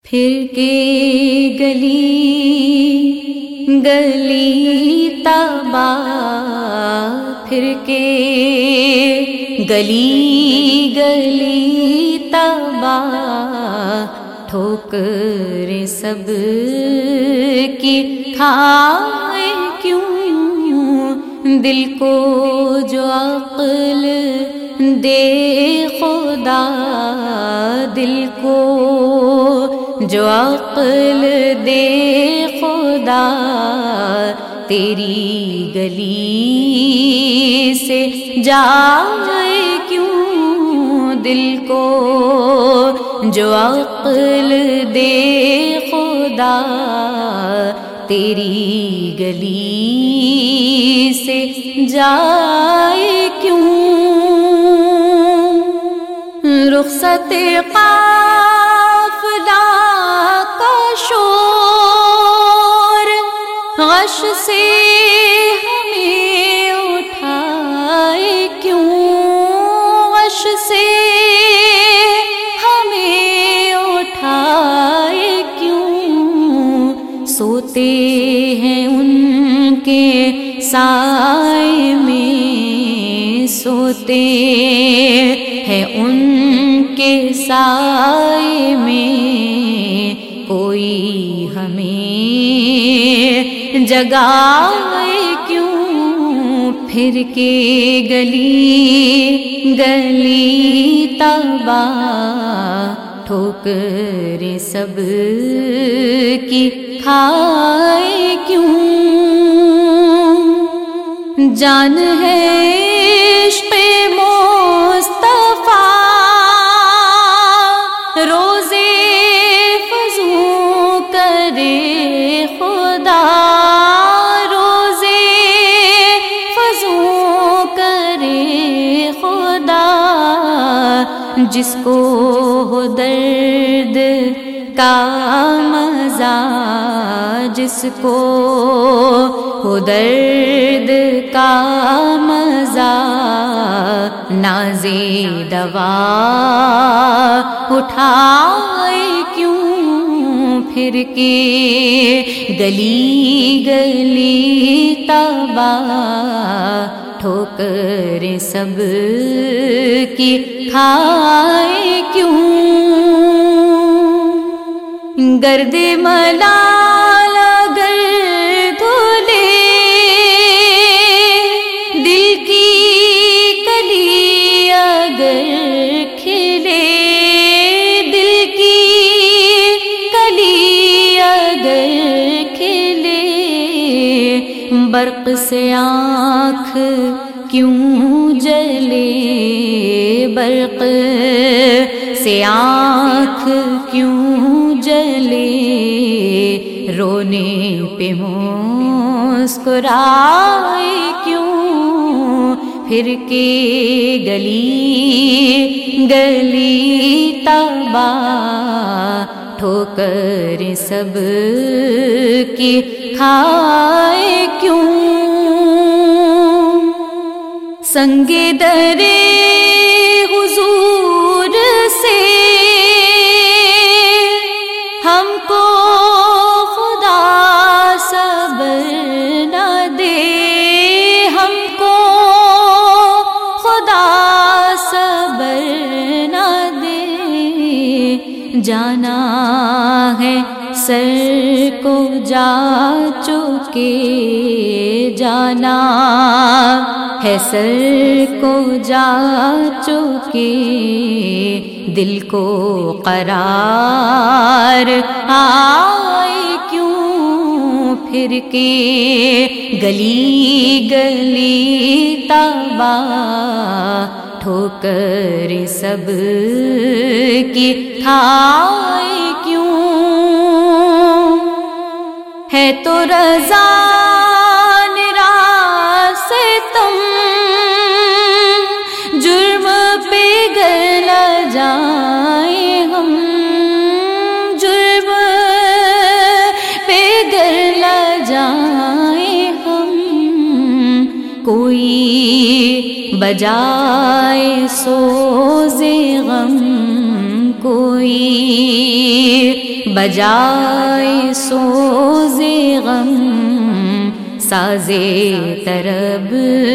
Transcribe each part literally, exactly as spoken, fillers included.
پھر کے گلی گلی تباہ، پھر کے گلی گلی تباہ، ٹھوکر سب کی کھائے کیوں، دل کو جو عقل دے خدا، دل کو جو عقل دے خدا، تیری گلی سے جائے کیوں، دل کو جو عقل دے خدا، تیری گلی سے جائے کیوں، رخصت قافلہ کا شور غش سے ہمیں اٹھائے کیوں، غش سے ہمیں اٹھائے کیوں، سوتے ہیں ان کے سائے میں، سوتے ہیں ان کے سائے میں، کوئی ہمیں جگائے کیوں، پھر کے گلی گلی تباہ، ٹھوکر سب کی کھائے کیوں، جان ہے عشق مصطفیٰ روزے فزوں کرے خدا، روزے فزوں کرے خدا، جس کو ہو درد کا مزہ، جس کو ہو درد کا مزہ، نازے دوا اٹھائے کیوں، پھر کے گلی گلی تباہ، ٹھوکر سب کی کھائے کیوں، گرد ملال اگر دھلے دل کی کلی اگر کھلے، دل کی کلی اگر کھلے، برق سے آنکھ کیوں جلے، برق سے آنکھ کیوں جلے، رونے پہ مسکرائے کیوں، پھر کے گلی گلی تباہ، ٹھوکر سب کی کھائے کیوں، سنگ درے حضور سے ہم کو خدا صبر نہ دے، ہم کو خدا صبر نہ دے، جانا ہے سر کو جا چکے، جانا ہے سر کو جا چکے، دل کو قرار آئے کیوں، پھر کے گلی گلی تباہ، ٹھوکر سب کی کھائے کیوں، ہے تو رضا جرم پہ گر نہ جائیں ہم، جرم پہ گر نہ جائیں ہم، کوئی بجائے سوز غم، کوئی بجائے سوزے غم سازے طرب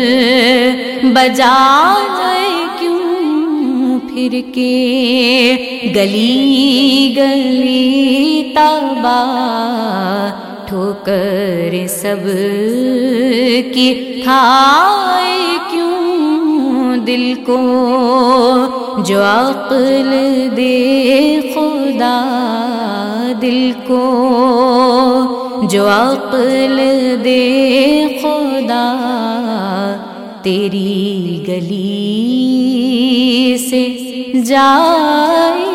بجائے کیوں پھر کے گلی گلی تابا ٹھوکر سب کی کھائے کیوں دل کو جو عقل دے خدا دل کو جو عقل دے خدا تیری گلی سے جائے